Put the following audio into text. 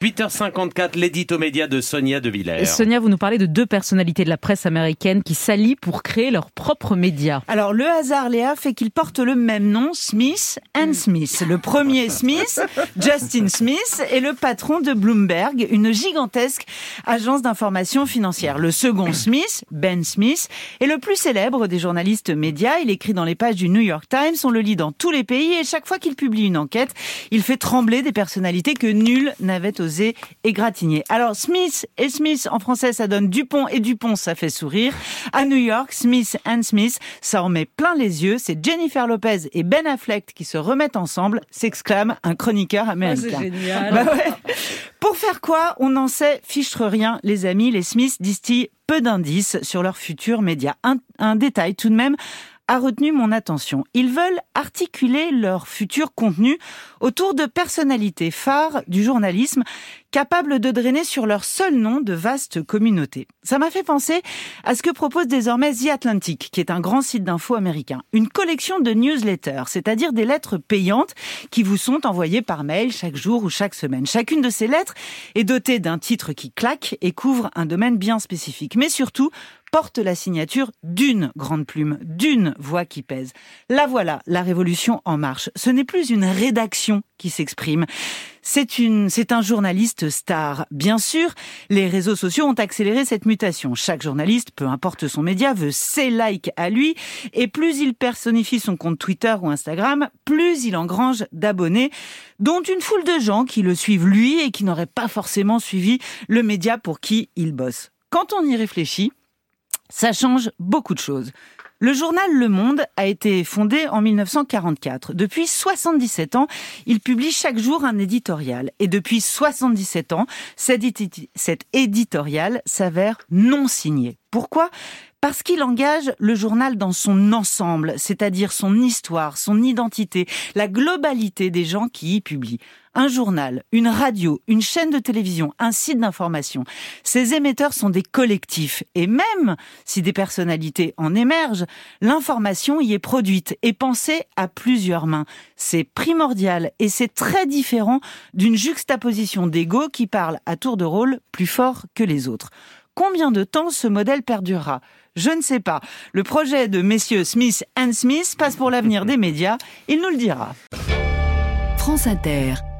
8h54, l'édito média de Sonia De Villers. Sonia, vous nous parlez de deux personnalités de la presse américaine qui s'allient pour créer leur propre média. Alors, le hasard, Léa, fait qu'ils portent le même nom, Smith & Smith. Le premier Smith, Justin Smith, est le patron de Bloomberg, une gigantesque agence d'information financière. Le second Smith, Ben Smith, est le plus célèbre des journalistes médias. Il écrit dans les pages du New York Times, on le lit dans tous les pays, et chaque fois qu'il publie une enquête, il fait trembler des personnalités que nul n'avait osé égratigner. Alors, Smith et Smith, en français, ça donne Dupont et Dupont, ça fait sourire. À New York, Smith & Smith, ça en met plein les yeux. C'est Jennifer Lopez et Ben Affleck qui se remettent ensemble, s'exclame un chroniqueur américain. C'est génial. Bah ouais. Pour faire quoi? On n'en sait fichtre rien, les amis. Les Smiths distillent peu d'indices sur leurs futurs médias. Un détail tout de même a retenu mon attention. Ils veulent articuler leur futur contenu autour de personnalités phares du journalisme capables de drainer sur leur seul nom de vastes communautés. Ça m'a fait penser à ce que propose désormais The Atlantic, qui est un grand site d'info américain. Une collection de newsletters, c'est-à-dire des lettres payantes qui vous sont envoyées par mail chaque jour ou chaque semaine. Chacune de ces lettres est dotée d'un titre qui claque et couvre un domaine bien spécifique. Mais surtout, porte la signature d'une grande plume, d'une voix qui pèse. La voilà, la révolution en marche. Ce n'est plus une rédaction qui s'exprime. C'est un journaliste star. Bien sûr, les réseaux sociaux ont accéléré cette mutation. Chaque journaliste, peu importe son média, veut ses likes à lui. Et plus il personnifie son compte Twitter ou Instagram, plus il engrange d'abonnés, dont une foule de gens qui le suivent lui et qui n'auraient pas forcément suivi le média pour qui il bosse. Quand on y réfléchit, ça change beaucoup de choses. Le journal Le Monde a été fondé en 1944. Depuis 77 ans, il publie chaque jour un éditorial. Et depuis 77 ans, cet éditorial s'avère non signé. Pourquoi ? Parce qu'il engage le journal dans son ensemble, c'est-à-dire son histoire, son identité, la globalité des gens qui y publient. Un journal, une radio, une chaîne de télévision, un site d'information. Ces émetteurs sont des collectifs. Et même si des personnalités en émergent, l'information y est produite et pensée à plusieurs mains. C'est primordial et c'est très différent d'une juxtaposition d'ego qui parle à tour de rôle plus fort que les autres. Combien de temps ce modèle perdurera ? Je ne sais pas. Le projet de messieurs Smith & Smith passe pour l'avenir des médias. Il nous le dira. France Inter.